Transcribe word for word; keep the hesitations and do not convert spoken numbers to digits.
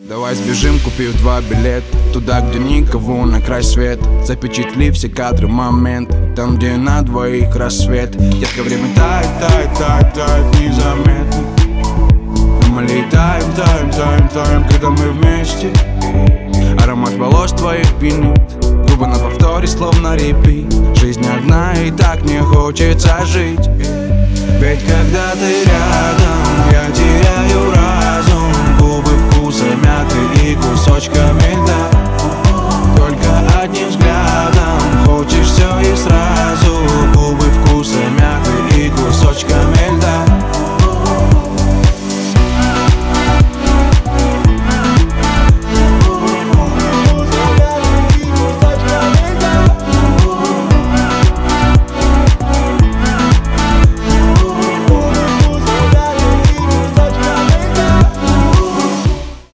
Давай сбежим, купив два билета туда, где никого, на край света. Запечатли все кадры, моменты там, где на двоих рассвет. Детка, время тает, тает, тает, тает незаметно. Но мы летаем, таем, таем, таем, когда мы вместе. Аромат волос твоих пьянит, губы на повторе, словно репит. Жизнь одна и так не хочется жить. Ведь когда ты рядом, я теряю разум.